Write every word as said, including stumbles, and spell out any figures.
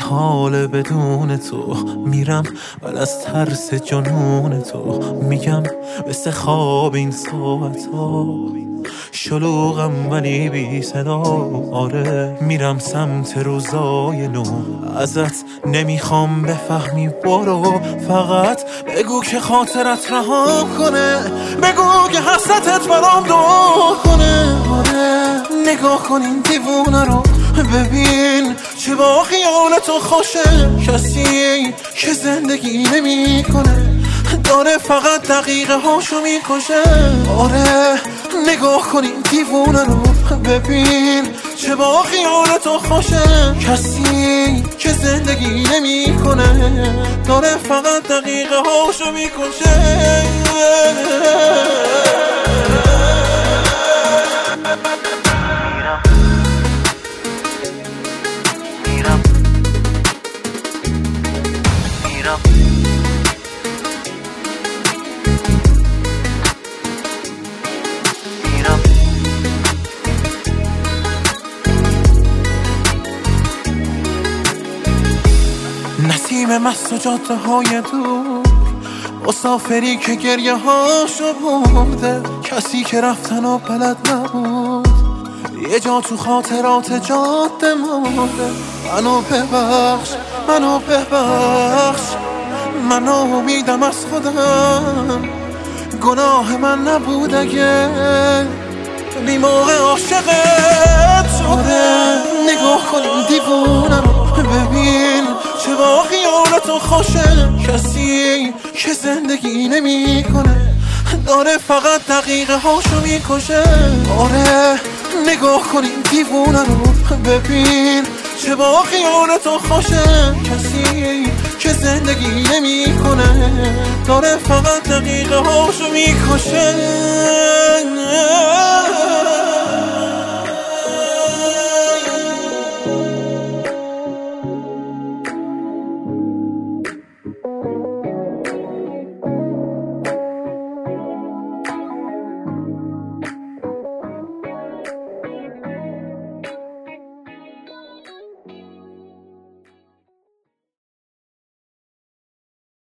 حال بدون تو میرم ولی از ترس جنون تو میگم مثل خواب این ساعت ها شلوغم ولی بی صدا. آره میرم سمت روزای نو ازت نمیخوام بفهمی برو فقط بگو که خاطرت رها کنه بگو که حسرتت برام دور کنه. آره نگاه کن این دیوونه رو ببین چه با خیال تو خوشه کسی که زندگی نمی کنه داره فقط دقیقه هاشو میکشه. آره نگاه کن این دیوونه رو ببین چه با خیال تو خوشه کسی که زندگی نمی کنه داره فقط دقیقه هاشو میکشه. نسیم مست و جاده های دور مسافری که گریه هاشو برده کسی که رفتن و بلد نبود یه جا تو خاطرات جاده مرده. منو ببخش منو ببخش من امیدم از خودم گناه من نبود اگه بی موقع عاشقت شده. نگاه کن این دیوونه رو ببین چه با خیال تو خوشه کسی که زندگی نمی کنه داره فقط دقیقه هاشو میکشه. آره نگاه کن این دیوونه رو ببین چه با خیال تو خوشه کسی که زندگی نمی کنه داره فقط دقیقه هاشو میکشه.